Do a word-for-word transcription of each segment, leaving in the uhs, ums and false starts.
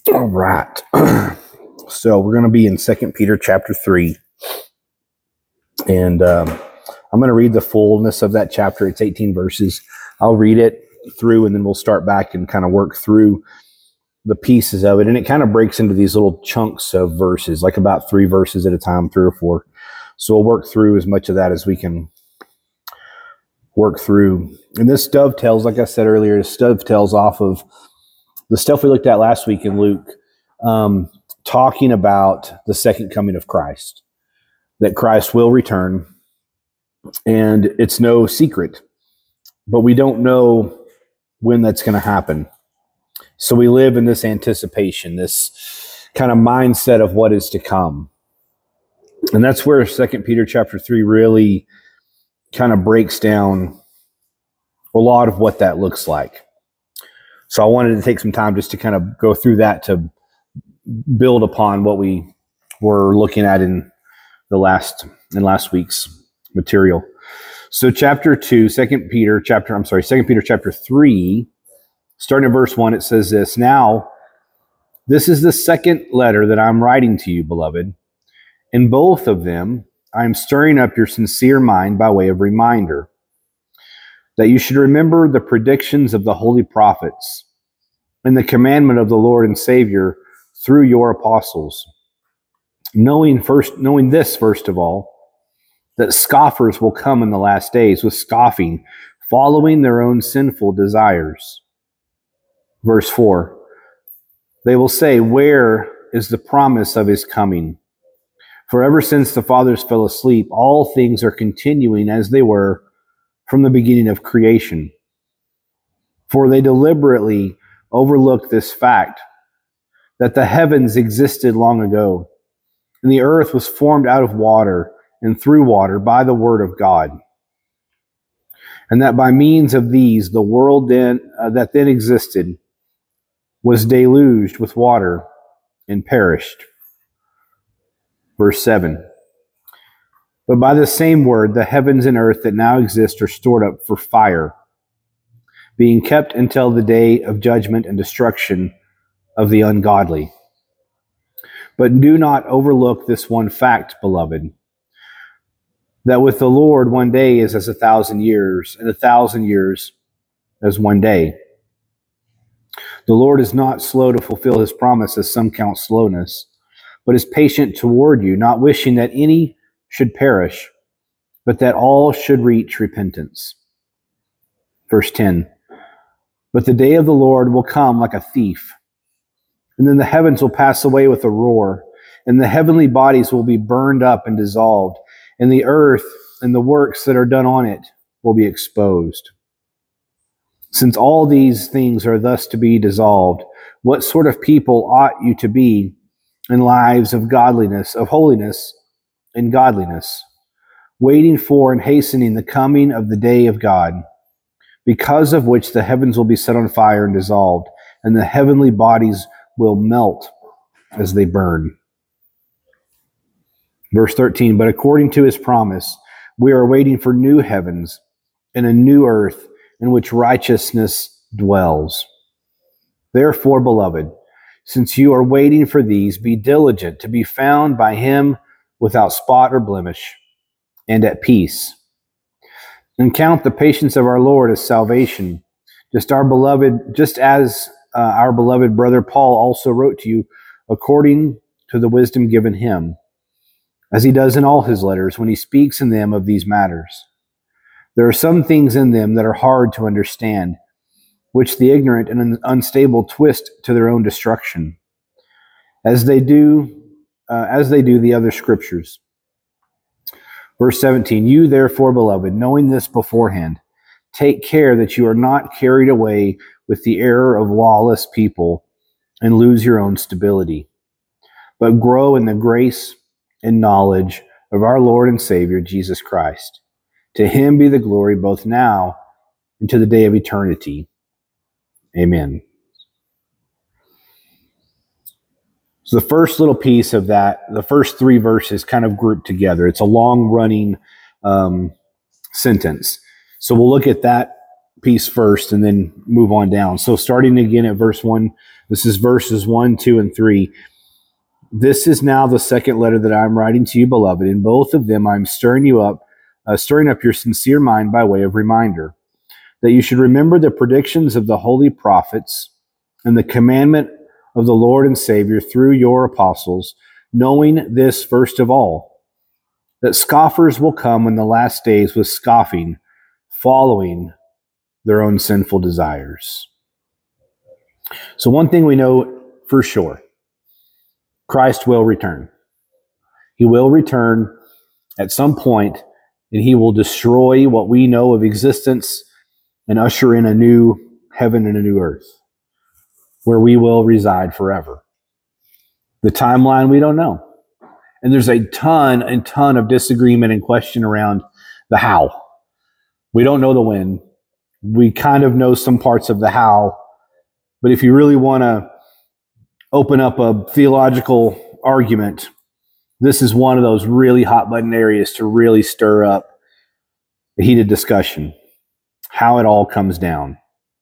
All right. So we're going to be in Second Peter chapter three. And um, I'm going to read the fullness of that chapter. It's eighteen verses. I'll read it through and then we'll start back and kind of work through the pieces of it. And it kind of breaks into these little chunks of verses, like about three verses at a time, three or four. So we'll work through as much of that as we can work through. And this dovetails, like I said earlier, this dovetails off of the stuff we looked at last week in Luke, um, talking about the second coming of Christ, that Christ will return. And it's no secret, but we don't know when that's going to happen. So we live in this anticipation, this kind of mindset of what is to come. And that's where Second Peter chapter three really kind of breaks down a lot of what that looks like. So I wanted to take some time just to kind of go through that to build upon what we were looking at in the last in last week's material. So chapter two, Second Peter chapter, I'm sorry, Second Peter chapter three, starting at verse one, it says this: "Now, this is the second letter that I'm writing to you, beloved. In both of them, I am stirring up your sincere mind by way of reminder, that you should remember the predictions of the holy prophets and the commandment of the Lord and Savior through your apostles, knowing first, knowing this first of all, that scoffers will come in the last days with scoffing, following their own sinful desires." Verse four, "They will say, 'Where is the promise of his coming?' For ever since the fathers fell asleep, all things are continuing as they were from the beginning of creation. For they deliberately overlook this fact, that the heavens existed long ago, and the earth was formed out of water and through water by the word of God, and that by means of these the world then uh, that then existed was deluged with water and perished." Verse seven, "But by the same word, the heavens and earth that now exist are stored up for fire, being kept until the day of judgment and destruction of the ungodly. But do not overlook this one fact, beloved, that with the Lord one day is as a thousand years, and a thousand years as one day. The Lord is not slow to fulfill his promise, as some count slowness, but is patient toward you, not wishing that any should perish, but that all should reach repentance." Verse ten, "But the day of the Lord will come like a thief, and then the heavens will pass away with a roar, and the heavenly bodies will be burned up and dissolved, and the earth and the works that are done on it will be exposed. Since all these things are thus to be dissolved, what sort of people ought you to be in lives of godliness, of holiness and godliness, waiting for and hastening the coming of the day of God, because of which the heavens will be set on fire and dissolved, and the heavenly bodies will melt as they burn." Verse thirteen, "But according to his promise, we are waiting for new heavens and a new earth in which righteousness dwells. Therefore, beloved, since you are waiting for these, be diligent to be found by him without spot or blemish, and at peace. And count the patience of our Lord as salvation, just our beloved, just as uh, our beloved brother Paul also wrote to you, according to the wisdom given him, as he does in all his letters when he speaks in them of these matters. There are some things in them that are hard to understand, which the ignorant and unstable twist to their own destruction, as they do, uh, as they do the other scriptures." Verse seventeen, "You therefore, beloved, knowing this beforehand, take care that you are not carried away with the error of lawless people and lose your own stability, but grow in the grace and knowledge of our Lord and Savior, Jesus Christ. To him be the glory both now and to the day of eternity. Amen." So the first little piece of that, the first three verses kind of grouped together. It's a long running um, sentence. So we'll look at that piece first and then move on down. So starting again at verse one, this is verses one, two, and three. This is now the second letter that I'm writing to you, beloved. In both of them, I'm stirring you up, uh, stirring up your sincere mind by way of reminder, that you should remember the predictions of the holy prophets and the commandment of the Lord and Savior through your apostles, knowing this first of all, that scoffers will come in the last days with scoffing, following their own sinful desires. So one thing we know for sure, Christ will return. He will return at some point, and he will destroy what we know of existence and usher in a new heaven and a new earth where we will reside forever. The timeline, we don't know. And there's a ton and ton of disagreement and question around the how. We don't know the when. We kind of know some parts of the how. But if you really want to open up a theological argument, this is one of those really hot button areas to really stir up a heated discussion. How it all comes down.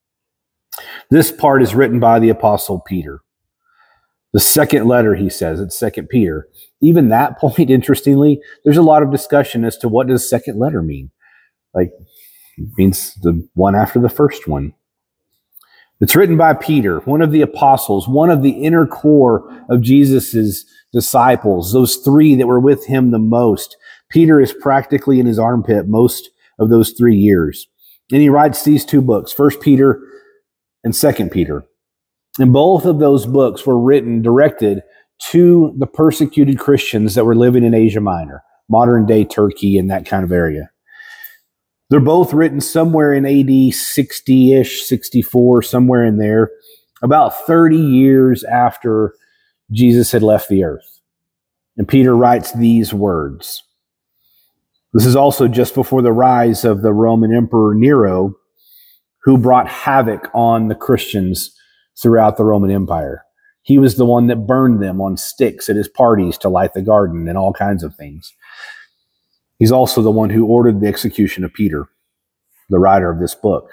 This part is written by the Apostle Peter. The second letter, he says, it's Second Peter. Even that point, interestingly, there's a lot of discussion as to what does second letter mean. Like, it means the one after the first one. It's written by Peter, one of the apostles, one of the inner core of Jesus's disciples, those three that were with him the most. Peter is practically in his armpit most of those three years. And he writes these two books, First Peter and Second Peter. And both of those books were written, directed to the persecuted Christians that were living in Asia Minor, modern day Turkey and that kind of area. They're both written somewhere in A D sixty-ish, sixty-four, somewhere in there, about thirty years after Jesus had left the earth. And Peter writes these words. This is also just before the rise of the Roman Emperor Nero, who brought havoc on the Christians throughout the Roman Empire. He was the one that burned them on sticks at his parties to light the garden and all kinds of things. He's also the one who ordered the execution of Peter, the writer of this book.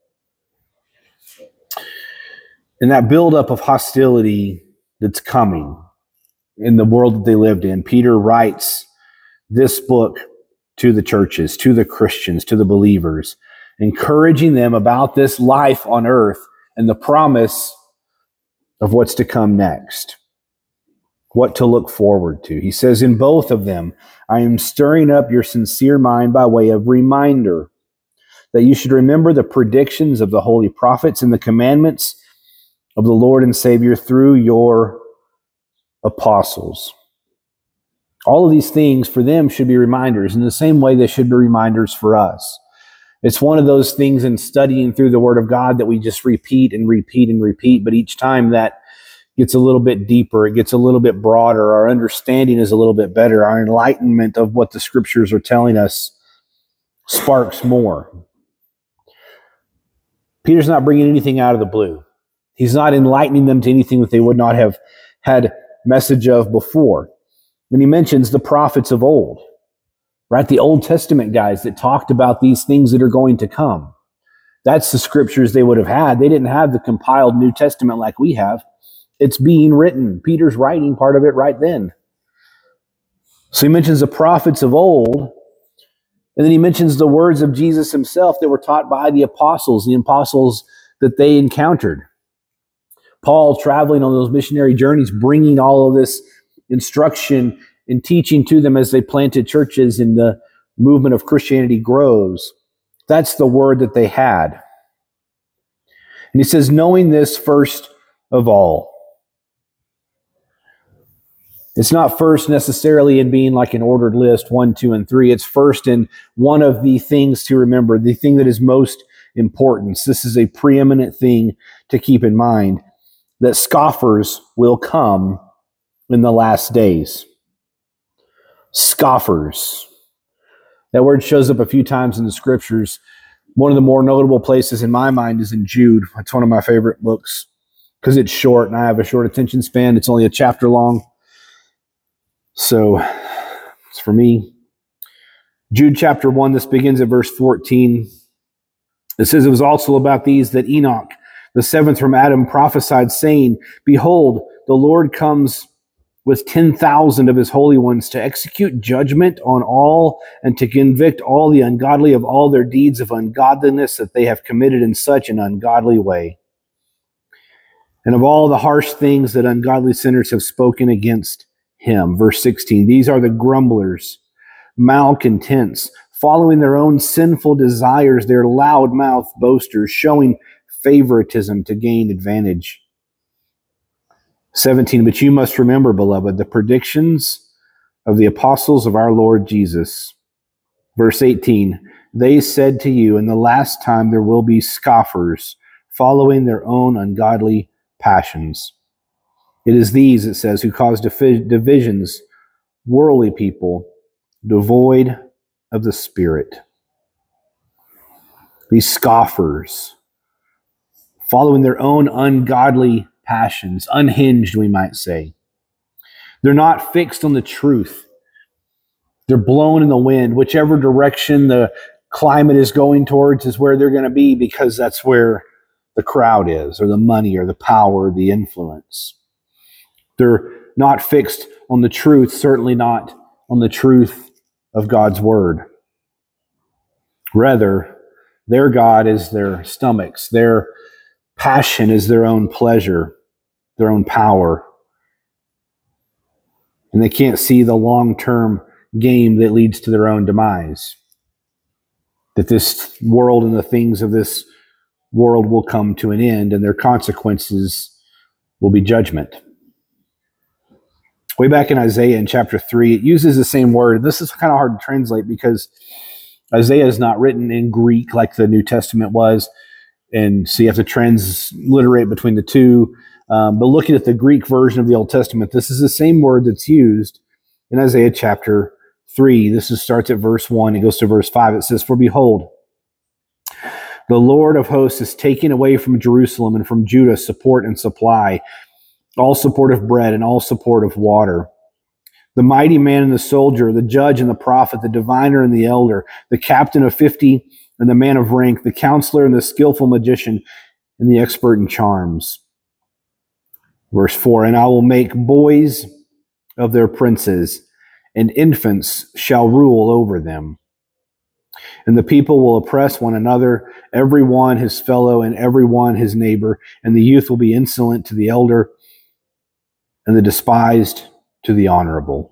And that buildup of hostility that's coming in the world that they lived in, Peter writes this book to the churches, to the Christians, to the believers, encouraging them about this life on earth and the promise of what's to come next, what to look forward to. He says, in both of them, I am stirring up your sincere mind by way of reminder that you should remember the predictions of the holy prophets and the commandments of the Lord and Savior through your apostles. All of these things for them should be reminders. In the same way, they should be reminders for us. It's one of those things in studying through the Word of God that we just repeat and repeat and repeat, but each time that gets a little bit deeper, it gets a little bit broader, our understanding is a little bit better, our enlightenment of what the Scriptures are telling us sparks more. Peter's not bringing anything out of the blue. He's not enlightening them to anything that they would not have had message of before. And he mentions the prophets of old, right? The Old Testament guys that talked about these things that are going to come. That's the scriptures they would have had. They didn't have the compiled New Testament like we have. It's being written. Peter's writing part of it right then. So he mentions the prophets of old, and then he mentions the words of Jesus himself that were taught by the apostles, the apostles that they encountered. Paul traveling on those missionary journeys, bringing all of this instruction and teaching to them as they planted churches and the movement of Christianity grows. That's the word that they had. And he says, knowing this first of all. It's not first necessarily in being like an ordered list, one, two, and three. It's first in one of the things to remember, the thing that is most important. This is a preeminent thing to keep in mind, that scoffers will come in the last days. Scoffers. That word shows up a few times in the scriptures. One of the more notable places in my mind is in Jude. It's one of my favorite books because it's short and I have a short attention span. It's only a chapter long. So it's for me. Jude chapter one, this begins at verse fourteen. It says it was also about these that Enoch, the seventh from Adam, prophesied, saying, Behold, the Lord comes with ten thousand of his holy ones to execute judgment on all and to convict all the ungodly of all their deeds of ungodliness that they have committed in such an ungodly way, and of all the harsh things that ungodly sinners have spoken against him. Verse sixteen, these are the grumblers, malcontents, following their own sinful desires. They're loud-mouthed boasters, showing favoritism to gain advantage. seventeen, but you must remember, beloved, the predictions of the apostles of our Lord Jesus. Verse eighteen, they said to you, in the last time there will be scoffers, following their own ungodly passions. It is these, it says, who cause divisions, worldly people, devoid of the Spirit. These scoffers, following their own ungodly passions, unhinged, we might say. They're not fixed on the truth. They're blown in the wind. Whichever direction the climate is going towards is where they're going to be, because that's where the crowd is, or the money, or the power, or the influence. They're not fixed on the truth, certainly not on the truth of God's word. Rather, their God is their stomachs. Their passion is their own pleasure, their own power. And they can't see the long-term game that leads to their own demise. That this world and the things of this world will come to an end, and their consequences will be judgment. Way back in Isaiah in chapter three, it uses the same word. This is kind of hard to translate because Isaiah is not written in Greek like the New Testament was, and so you have to transliterate between the two. Um, but looking at the Greek version of the Old Testament, this is the same word that's used in Isaiah chapter three. This is, starts at verse one. It goes to verse five. It says, For behold, the Lord of hosts is taking away from Jerusalem and from Judah support and supply, all support of bread and all support of water. The mighty man and the soldier, the judge and the prophet, the diviner and the elder, the captain of fifty and the man of rank, the counselor and the skillful magician and the expert in charms. Verse four, and I will make boys of their princes, and infants shall rule over them. And the people will oppress one another, every one his fellow and every one his neighbor, and the youth will be insolent to the elder, and the despised to the honorable.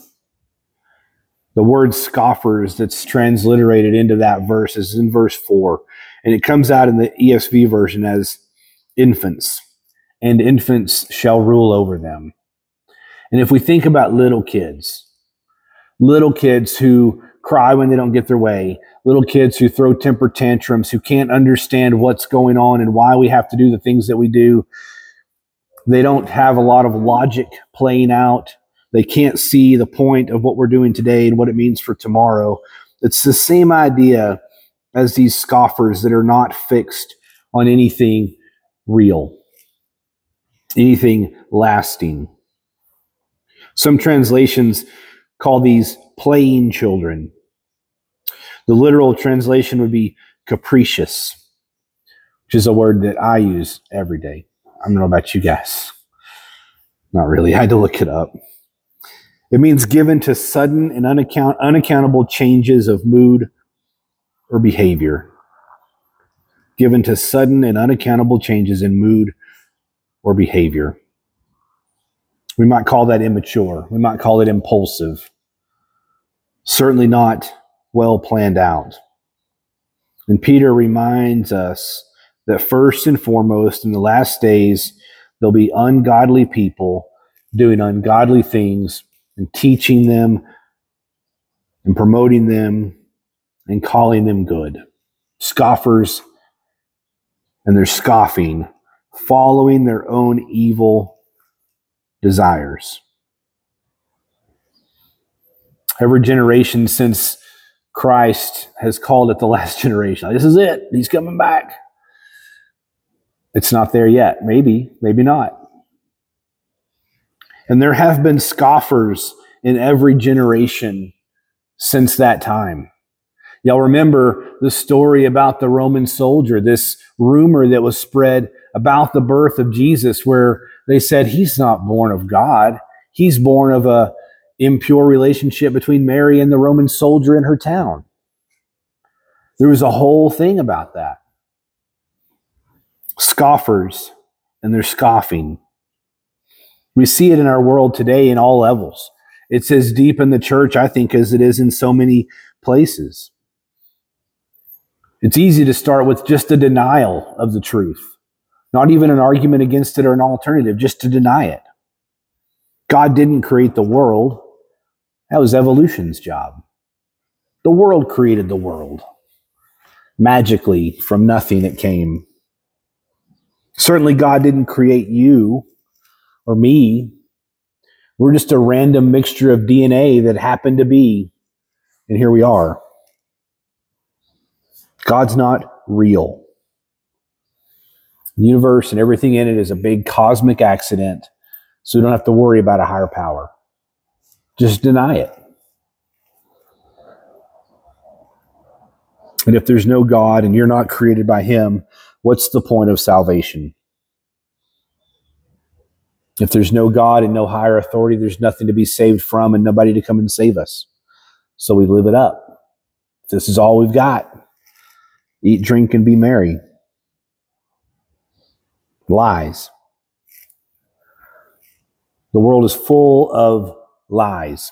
The word scoffers that's transliterated into that verse is in verse four, and it comes out in the E S V version as infants, and infants shall rule over them. And if we think about little kids, little kids who cry when they don't get their way, little kids who throw temper tantrums, who can't understand what's going on and why we have to do the things that we do, they don't have a lot of logic playing out. They can't see the point of what we're doing today and what it means for tomorrow. It's the same idea as these scoffers that are not fixed on anything real, anything lasting. Some translations call these playing children. The literal translation would be capricious, which is a word that I use every day. I don't know about you guys. Not really. I had to look it up. It means given to sudden and unaccount- unaccountable changes of mood or behavior. Given to sudden and unaccountable changes in mood or behavior. We might call that immature. We might call it impulsive. Certainly not well planned out. And Peter reminds us that first and foremost, in the last days, there'll be ungodly people doing ungodly things and teaching them and promoting them and calling them good. Scoffers, and they're scoffing, following their own evil desires. Every generation since Christ has called it the last generation. This is it. He's coming back. It's not there yet. Maybe, maybe not. And there have been scoffers in every generation since that time. Y'all remember the story about the Roman soldier, this rumor that was spread about the birth of Jesus, where they said he's not born of God. He's born of a impure relationship between Mary and the Roman soldier in her town. There was a whole thing about that. Scoffers and their scoffing. We see it in our world today in all levels. It's as deep in the church, I think, as it is in so many places. It's easy to start with just a denial of the truth. Not even an argument against it or an alternative, just to deny it. God didn't create the world. That was evolution's job. The world created the world. Magically, from nothing it came. Certainly God didn't create you or me. We're just a random mixture of D N A that happened to be, and here we are. God's not real. The universe and everything in it is a big cosmic accident, so we don't have to worry about a higher power. Just deny it. And if there's no God and you're not created by Him, what's the point of salvation? If there's no God and no higher authority, there's nothing to be saved from and nobody to come and save us. So we live it up. This is all we've got. Eat, drink, and be merry. Lies. The world is full of lies.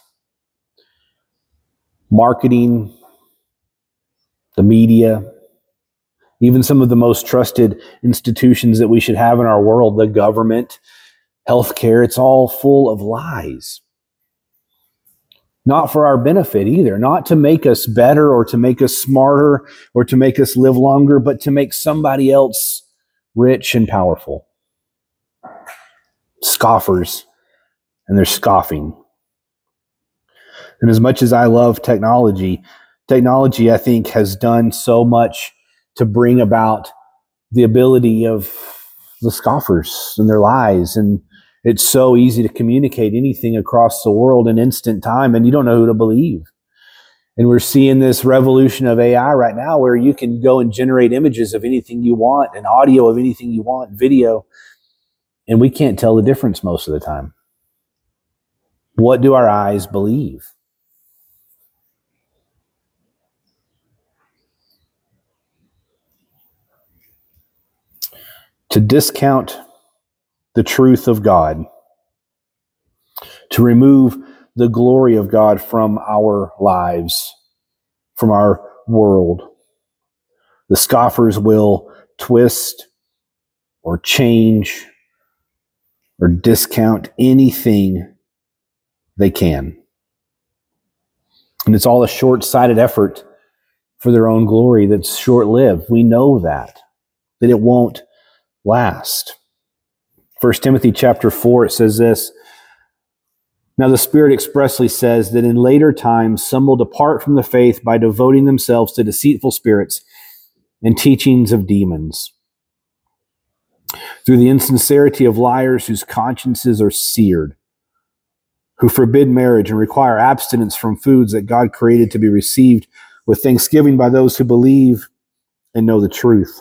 Marketing, the media, even some of the most trusted institutions that we should have in our world, the government, healthcare, it's all full of lies. Not for our benefit either, not to make us better or to make us smarter or to make us live longer, but to make somebody else rich and powerful. Scoffers, and they're scoffing. And as much as I love technology, technology, I think, has done so much to bring about the ability of the scoffers and their lies. And it's so easy to communicate anything across the world in instant time, and you don't know who to believe. And we're seeing this revolution of A I right now where you can go and generate images of anything you want and audio of anything you want, video, and we can't tell the difference most of the time. What do our eyes believe? To discount the truth of God, to remove the glory of God from our lives, from our world. The scoffers will twist or change or discount anything they can. And it's all a short-sighted effort for their own glory that's short-lived. We know that, that it won't last. First Timothy chapter four, it says this, "Now the Spirit expressly says that in later times some will depart from the faith by devoting themselves to deceitful spirits and teachings of demons, through the insincerity of liars whose consciences are seared, who forbid marriage and require abstinence from foods that God created to be received with thanksgiving by those who believe and know the truth.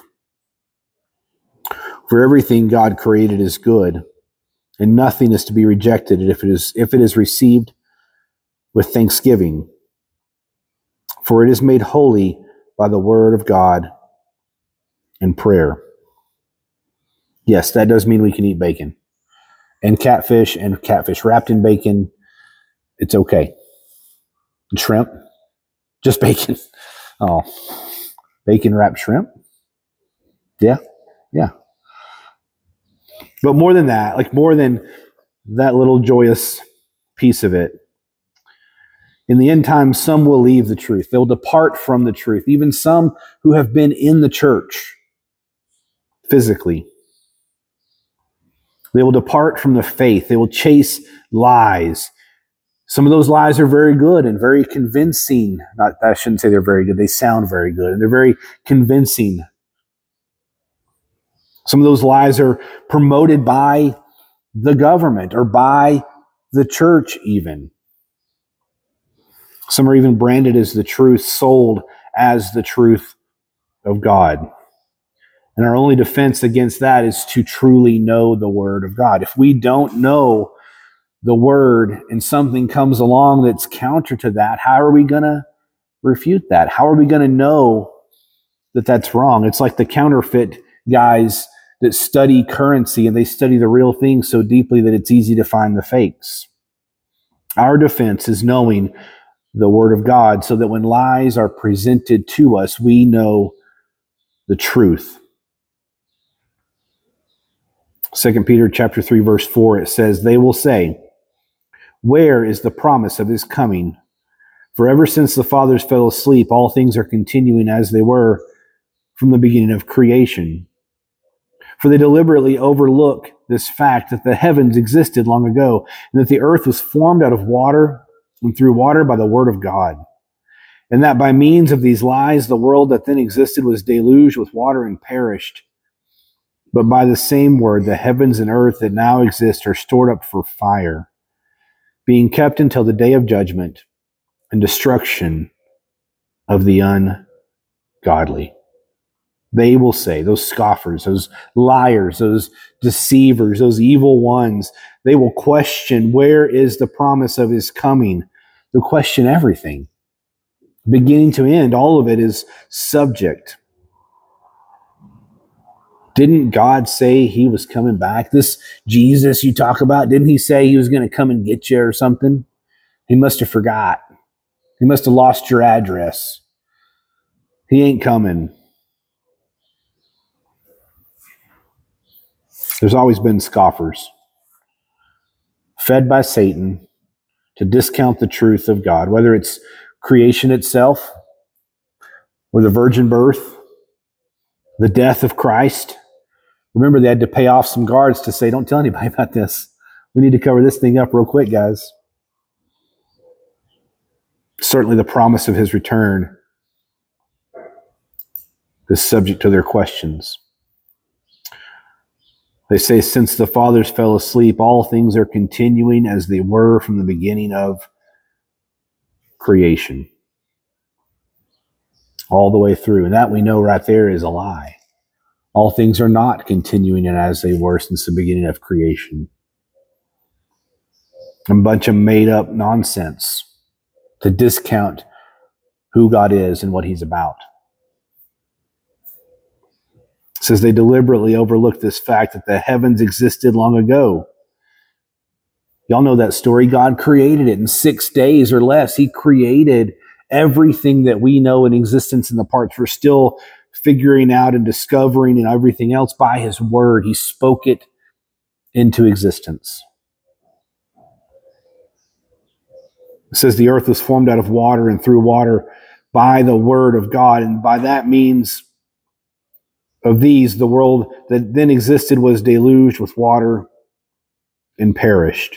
For everything God created is good, and nothing is to be rejected if it is if it is received with thanksgiving. For it is made holy by the word of God and prayer." Yes, that does mean we can eat bacon. And catfish and catfish wrapped in bacon. It's okay. And shrimp. Just bacon. Oh, bacon wrapped shrimp. Yeah, yeah. But more than that, like more than that little joyous piece of it, in the end times, some will leave the truth. They'll depart from the truth. Even some who have been in the church physically. They will depart from the faith. They will chase lies. Some of those lies are very good and very convincing. Not, I shouldn't say they're very good. They sound very good and they're very convincing. Some of those lies are promoted by the government or by the church even. Some are even branded as the truth, sold as the truth of God. And our only defense against that is to truly know the Word of God. If we don't know the Word and something comes along that's counter to that, how are we going to refute that? How are we going to know that that's wrong? It's like the counterfeit guys that study currency, and they study the real thing so deeply that it's easy to find the fakes. Our defense is knowing the Word of God so that when lies are presented to us, we know the truth. Second Peter chapter three, verse four, it says, "They will say, 'Where is the promise of his coming? For ever since the fathers fell asleep, all things are continuing as they were from the beginning of creation. For they deliberately overlook this fact that the heavens existed long ago, and that the earth was formed out of water and through water by the word of God. And that by means of these lies, the world that then existed was deluged with water and perished. But by the same word, the heavens and earth that now exist are stored up for fire, being kept until the day of judgment and destruction of the ungodly.'" They will say, those scoffers, those liars, those deceivers, those evil ones, they will question, where is the promise of his coming? They'll question everything. Beginning to end, all of it is subject. Didn't God say he was coming back? This Jesus you talk about, didn't he say he was going to come and get you or something? He must have forgot. He must have lost your address. He ain't coming. There's always been scoffers, fed by Satan to discount the truth of God, whether it's creation itself or the virgin birth, the death of Christ. Remember, they had to pay off some guards to say, don't tell anybody about this. We need to cover this thing up real quick, guys. Certainly the promise of his return is subject to their questions. They say, since the fathers fell asleep, all things are continuing as they were from the beginning of creation. All the way through. And that we know right there is a lie. All things are not continuing as they were since the beginning of creation. A bunch of made up nonsense to discount who God is and what he's about. It says they deliberately overlooked this fact that the heavens existed long ago. Y'all know that story. God created it in six days or less. He created everything that we know in existence in the parts we're still figuring out and discovering and everything else by his word. He spoke it into existence. It says the earth was formed out of water and through water by the word of God. And by that means of these, the world that then existed was deluged with water and perished.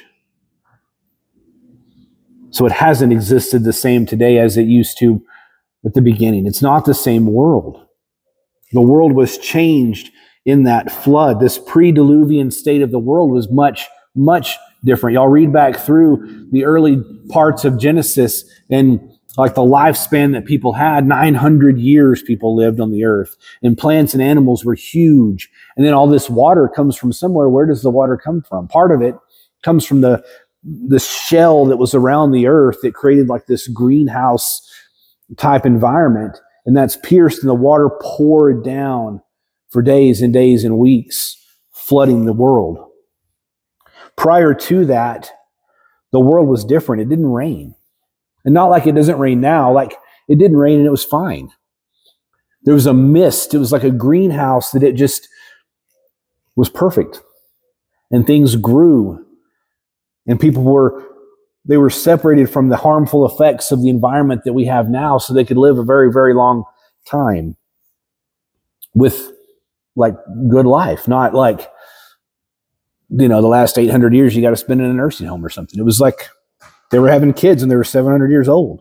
So it hasn't existed the same today as it used to at the beginning. It's not the same world. The world was changed in that flood. This pre-diluvian state of the world was much, much different. Y'all read back through the early parts of Genesis and like the lifespan that people had, nine hundred years people lived on the earth, and plants and animals were huge. And then all this water comes from somewhere. Where does the water come from? Part of it comes from the, the shell that was around the earth that created like this greenhouse type environment. And that's pierced and the water poured down for days and days and weeks, flooding the world. Prior to that, the world was different. It didn't rain. And not like it doesn't rain now, like it didn't rain and it was fine. There was a mist. It was like a greenhouse that it just was perfect. And things grew. And people were, they were separated from the harmful effects of the environment that we have now so they could live a very, very long time with like good life, not like, you know, the last eight hundred years you got to spend in a nursing home or something. It was like they were having kids and they were seven hundred years old.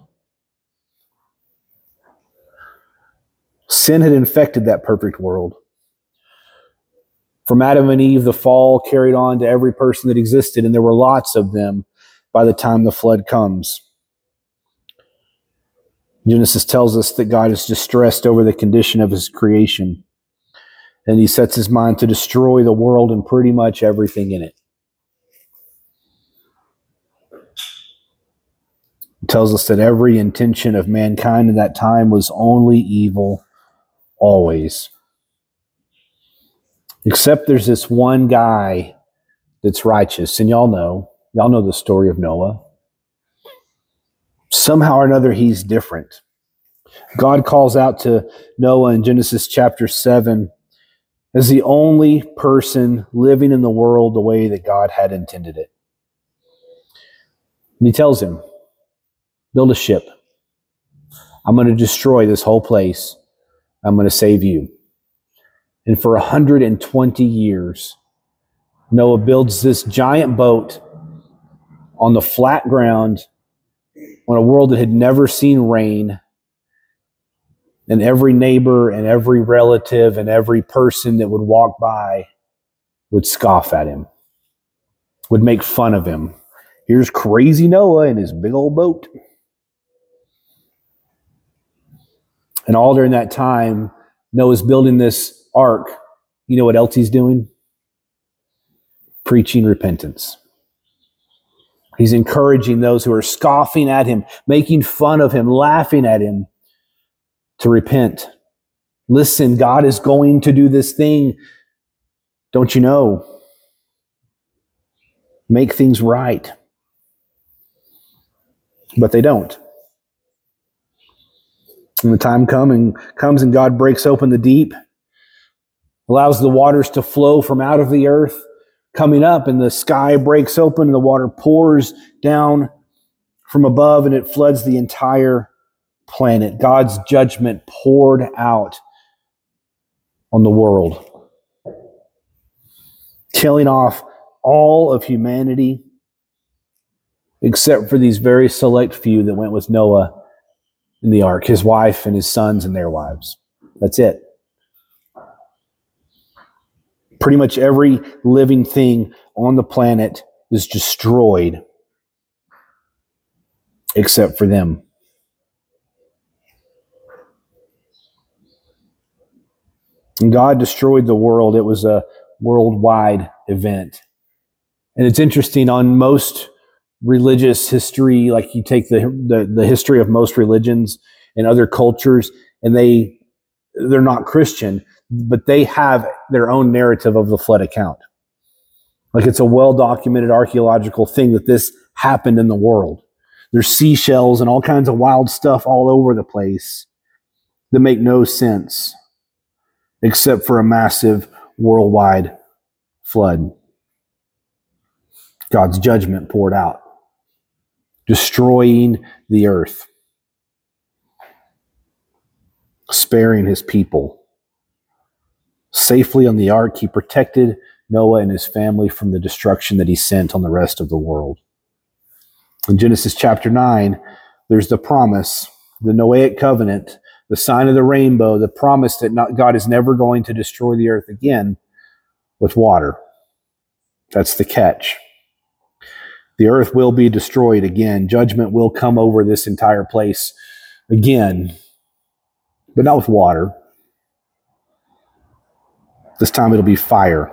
Sin had infected that perfect world. From Adam and Eve, the fall carried on to every person that existed, and there were lots of them by the time the flood comes. Genesis tells us that God is distressed over the condition of his creation, and he sets his mind to destroy the world and pretty much everything in it. It tells us that every intention of mankind in that time was only evil, always. Except there's this one guy that's righteous, and y'all know, y'all know the story of Noah. Somehow or another, he's different. God calls out to Noah in Genesis chapter seven as the only person living in the world the way that God had intended it. And he tells him, build a ship. I'm going to destroy this whole place. I'm going to save you. And for one hundred twenty years, Noah builds this giant boat on the flat ground on a world that had never seen rain. And every neighbor and every relative and every person that would walk by would scoff at him, would make fun of him. Here's crazy Noah in his big old boat. And all during that time, Noah's building this ark. You know what else he's doing? Preaching repentance. He's encouraging those who are scoffing at him, making fun of him, laughing at him, to repent. Listen, God is going to do this thing. Don't you know? Make things right. But they don't. And the time come and comes and God breaks open the deep, allows the waters to flow from out of the earth, coming up, and the sky breaks open and the water pours down from above and it floods the entire planet. God's judgment poured out on the world, killing off all of humanity except for these very select few that went with Noah in the ark, his wife and his sons and their wives. That's it. Pretty much every living thing on the planet is destroyed except for them. And God destroyed the world. It was a worldwide event. And it's interesting, on most religious history, like you take the, the, the history of most religions and other cultures, and they, they're not Christian, but they have their own narrative of the flood account. Like it's a well-documented archaeological thing that this happened in the world. There's seashells and all kinds of wild stuff all over the place that make no sense except for a massive worldwide flood. God's judgment poured out, destroying the earth, sparing his people. Safely on the ark, he protected Noah and his family from the destruction that he sent on the rest of the world. In Genesis chapter nine, there's the promise, the Noahic covenant, the sign of the rainbow, the promise that not, God is never going to destroy the earth again with water. That's the catch. The earth will be destroyed again. Judgment will come over this entire place again, but not with water. This time it'll be fire.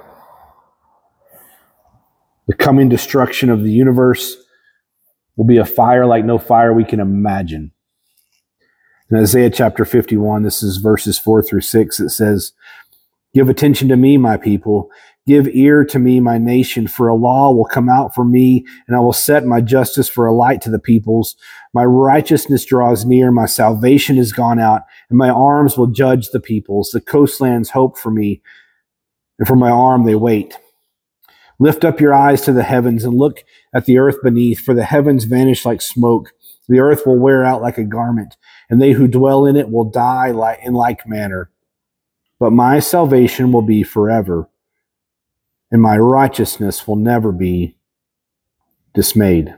The coming destruction of the universe will be a fire like no fire we can imagine. In Isaiah chapter fifty-one, this is verses four through six, it says, "Give attention to me, my people. Give ear to me, my nation, for a law will come out for me, and I will set my justice for a light to the peoples. My righteousness draws near, my salvation is gone out, and my arms will judge the peoples. The coastlands hope for me, and for my arm they wait. Lift up your eyes to the heavens and look at the earth beneath, for the heavens vanish like smoke. The earth will wear out like a garment, and they who dwell in it will die in like manner. But my salvation will be forever, and my righteousness will never be dismayed."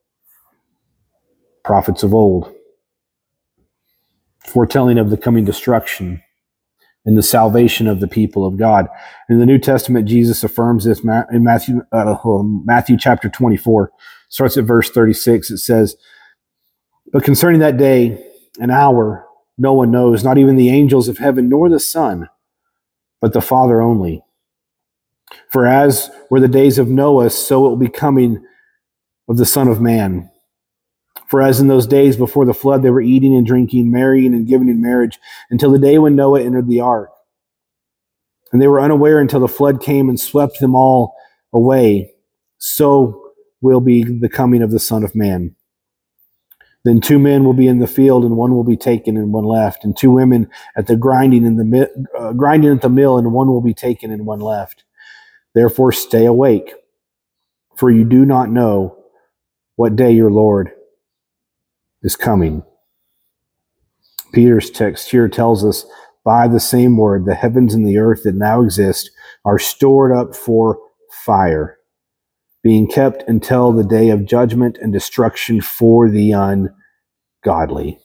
Prophets of old, foretelling of the coming destruction and the salvation of the people of God. In the New Testament, Jesus affirms this in Matthew, uh, Matthew chapter twenty-four. Starts at verse thirty-six. It says, "But concerning that day an hour no one knows, not even the angels of heaven, nor the Son, but the Father only. For as were the days of Noah, so it will be coming of the Son of Man. For as in those days before the flood, they were eating and drinking, marrying and giving in marriage, until the day when Noah entered the ark. And they were unaware until the flood came and swept them all away. So will be the coming of the Son of Man. Then two men will be in the field, and one will be taken and one left. And two women at the grinding in the uh, grinding at the mill, and one will be taken and one left. Therefore stay awake, for you do not know what day your Lord is coming. Peter's text here tells us, by the same word, the heavens and the earth that now exist are stored up for fire, being kept until the day of judgment and destruction for the ungodly.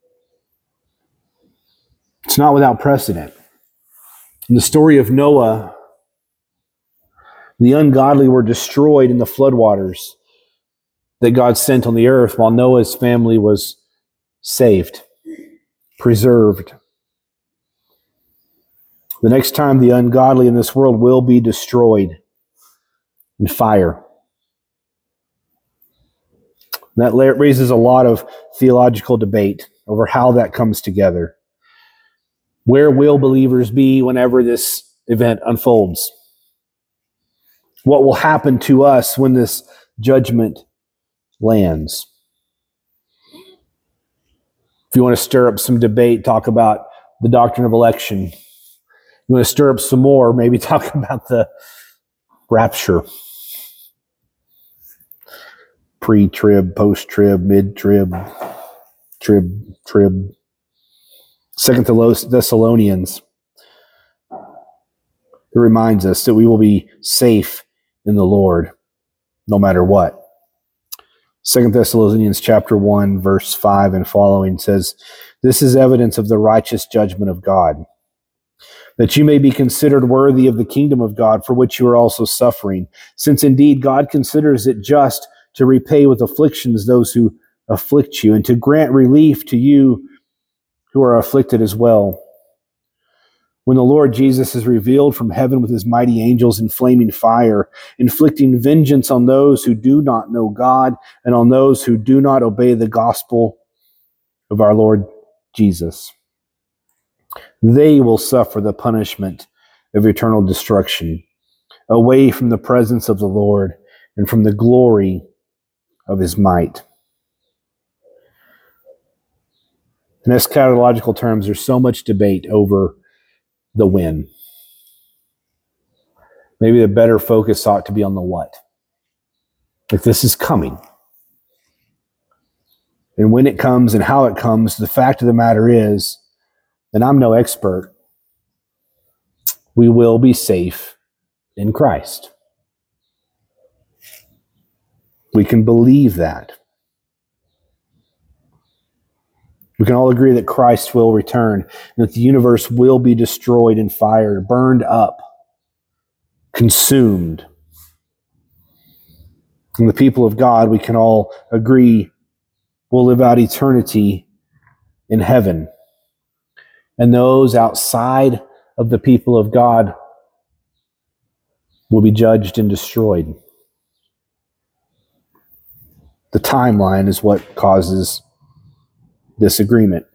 It's not without precedent. In the story of Noah, the ungodly were destroyed in the floodwaters that God sent on the earth, while Noah's family was saved, preserved. The next time the ungodly in this world will be destroyed in fire. That raises a lot of theological debate over how that comes together. Where will believers be whenever this event unfolds? What will happen to us when this judgment lands? If you want to stir up some debate, talk about the doctrine of election. If you want to stir up some more, maybe talk about the rapture. Pre-trib, post-trib, mid-trib, trib, trib. Second Thessalonians, it reminds us that we will be safe in the Lord, no matter what. Second Thessalonians chapter one, verse five and following says, "This is evidence of the righteous judgment of God, that you may be considered worthy of the kingdom of God, for which you are also suffering, since indeed God considers it just to repay with afflictions those who afflict you, and to grant relief to you who are afflicted as well. When the Lord Jesus is revealed from heaven with his mighty angels in flaming fire, inflicting vengeance on those who do not know God and on those who do not obey the gospel of our Lord Jesus. They will suffer the punishment of eternal destruction, away from the presence of the Lord and from the glory of his might." In eschatological terms, there's so much debate over the when. Maybe the better focus ought to be on the what. Like, this is coming. And when it comes and how it comes, the fact of the matter is, and I'm no expert, we will be safe in Christ. We can believe that. We can all agree that Christ will return and that the universe will be destroyed in fire, burned up, consumed. And the people of God, we can all agree, will live out eternity in heaven. And those outside of the people of God will be judged and destroyed. The timeline is what causes disagreement.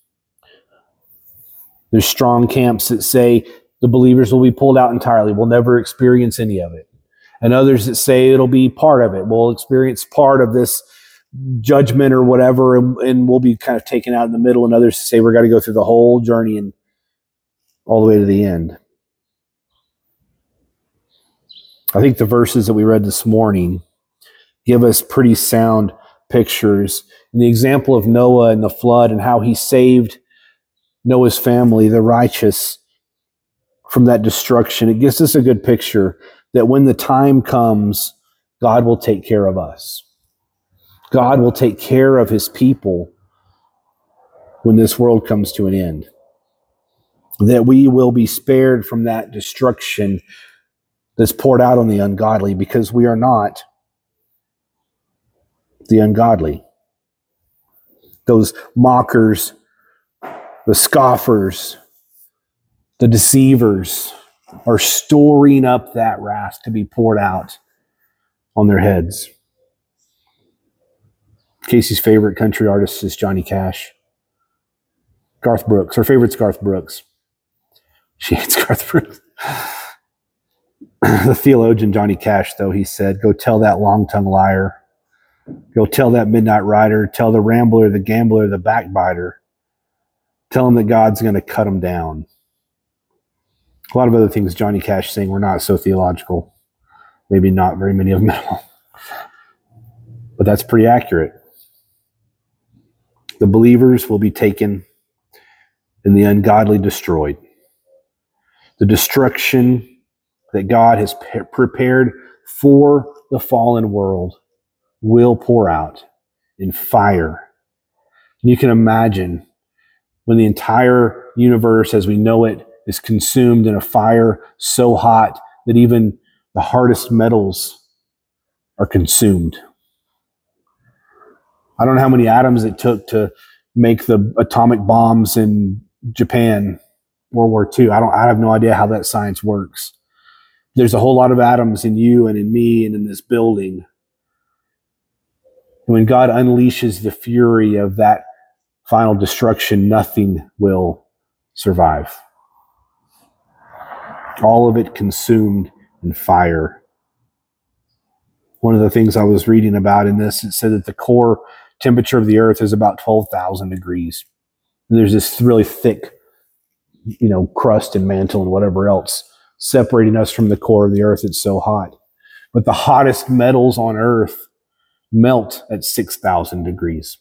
There's strong camps that say the believers will be pulled out entirely. We'll never experience any of it. And others that say it'll be part of it. We'll experience part of this judgment or whatever, and, and we'll be kind of taken out in the middle. And others say we're going to go through the whole journey and all the way to the end. I think the verses that we read this morning give us pretty sound pictures. And the example of Noah and the flood and how he saved Noah's family, the righteous, from that destruction, it gives us a good picture that when the time comes, God will take care of us. God will take care of his people when this world comes to an end. That we will be spared from that destruction that's poured out on the ungodly, because we are not the ungodly. Those mockers, the scoffers, the deceivers are storing up that wrath to be poured out on their heads. Casey's favorite country artist is Johnny Cash. Garth Brooks. Her favorite's Garth Brooks. She hates Garth Brooks. The theologian Johnny Cash, though, he said, go tell that long-tongued liar. Go tell that midnight rider. Tell the rambler, the gambler, the backbiter. Tell him that God's going to cut him down. A lot of other things Johnny Cash saying were not so theological. Maybe not very many of them at all. But that's pretty accurate. The believers will be taken and the ungodly destroyed. The destruction that God has pe- prepared for the fallen world will pour out in fire. And you can imagine when the entire universe as we know it is consumed in a fire so hot that even the hardest metals are consumed. I don't know how many atoms it took to make the atomic bombs in Japan, World War Two. I don't. I have no idea how that science works. There's a whole lot of atoms in you and in me and in this building. And when God unleashes the fury of that final destruction, nothing will survive. All of it consumed in fire. One of the things I was reading about in this, it said that the core temperature of the earth is about twelve thousand degrees. And there's this really thick, you know, crust and mantle and whatever else separating us from the core of the earth. It's so hot. But the hottest metals on earth melt at six thousand degrees.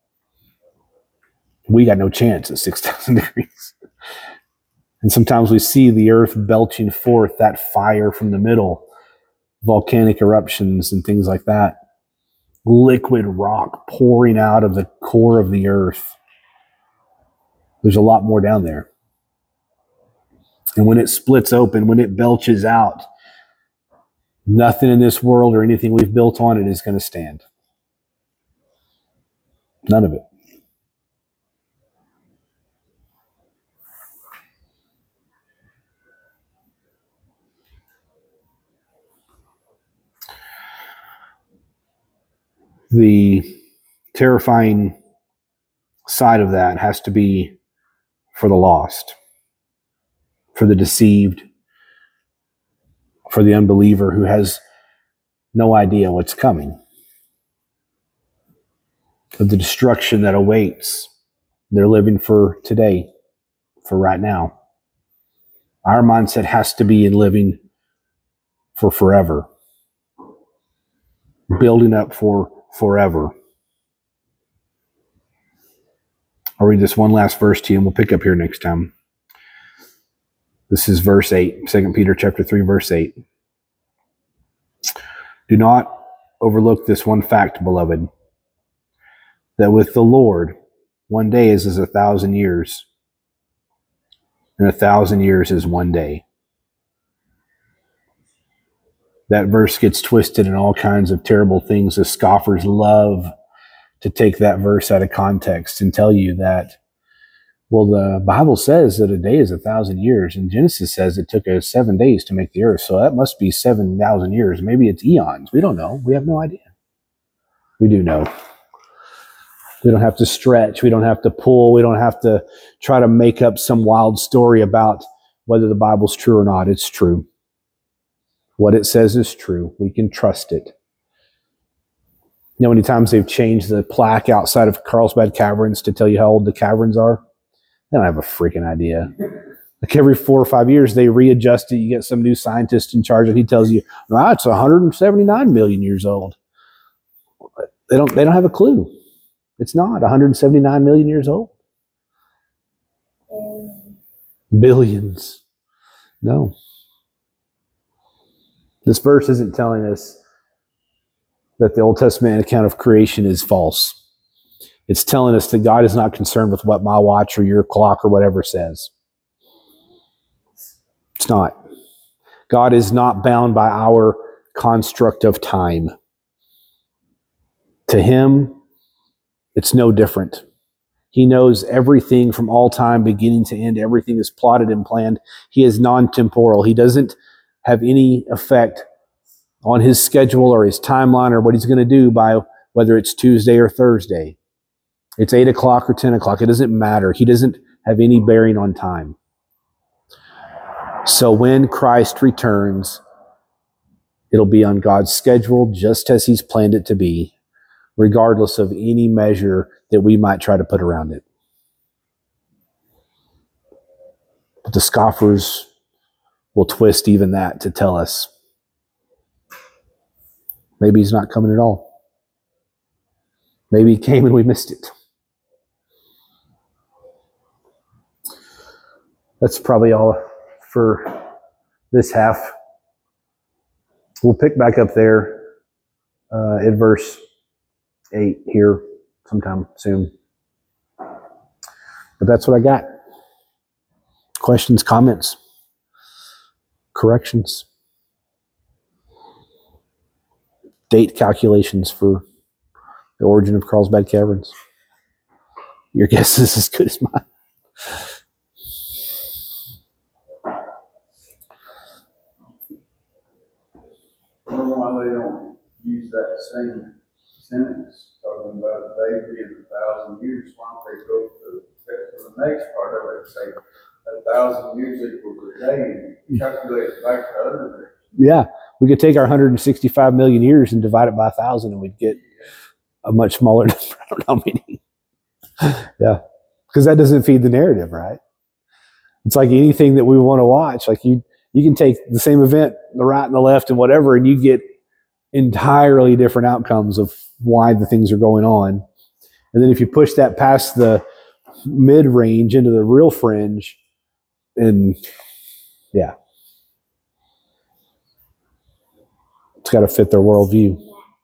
We got no chance at six thousand degrees. And sometimes we see the earth belching forth that fire from the middle, volcanic eruptions and things like that. Liquid rock pouring out of the core of the earth. There's a lot more down there. And when it splits open, when it belches out, nothing in this world or anything we've built on it is going to stand. None of it. The terrifying side of that has to be for the lost, for the deceived, for the unbeliever who has no idea what's coming, of the destruction that awaits. They're living for today, for right now. Our mindset has to be in living for forever, building up for forever. I'll read this one last verse to you and we'll pick up here next time. This is verse eight, Second Peter chapter three, verse eight. Do not overlook this one fact, beloved, that with the Lord, one day is as a thousand years, and a thousand years is one day. That verse gets twisted in all kinds of terrible things. The scoffers love to take that verse out of context and tell you that, well, the Bible says that a day is a thousand years, and Genesis says it took us seven days to make the earth, so that must be seven thousand years. Maybe it's eons. We don't know. We have no idea. We do know. We don't have to stretch. We don't have to pull. We don't have to try to make up some wild story about whether the Bible's true or not. It's true. What it says is true. We can trust it. You know how many times they've changed the plaque outside of Carlsbad Caverns to tell you how old the caverns are? They don't have a freaking idea. Like every four or five years, they readjust it. You get some new scientist in charge, and he tells you, "No, it's one hundred seventy-nine million years old." They don't. They don't have a clue. It's not one hundred seventy-nine million years old. Billions. No. This verse isn't telling us that the Old Testament account of creation is false. It's telling us that God is not concerned with what my watch or your clock or whatever says. It's not. God is not bound by our construct of time. To him, it's no different. He knows everything from all time, beginning to end. Everything is plotted and planned. He is non-temporal. He doesn't have any effect on his schedule or his timeline or what he's going to do by whether it's Tuesday or Thursday. It's eight o'clock or ten o'clock. It doesn't matter. He doesn't have any bearing on time. So when Christ returns, it'll be on God's schedule just as he's planned it to be, regardless of any measure that we might try to put around it. But the scoffers will twist even that to tell us maybe he's not coming at all. Maybe he came and we missed it. That's probably all for this half. We'll pick back up there uh, at verse eight here sometime soon. But that's what I got. Questions, comments, corrections, date calculations for the origin of Carlsbad Caverns. Your guess is as good as mine. I don't know why they don't use that same sentence talking about they being a thousand years. Why don't they go to, to the next part of it and say a thousand years equals a day and calculate it back to other days? Yeah, we could take our one hundred sixty-five million years and divide it by a thousand, and we'd get a much smaller number. I don't know how many. Yeah, because that doesn't feed the narrative, right? It's like anything that we want to watch. Like you, you can take the same event, the right and the left, and whatever, and you get entirely different outcomes of why the things are going on. And then if you push that past the mid range into the real fringe, and yeah. It's got to fit their worldview.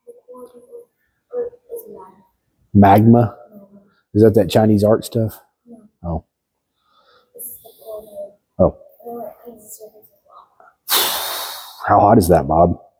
Magma? Is that that Chinese art stuff? Oh. Oh. How hot is that, Bob?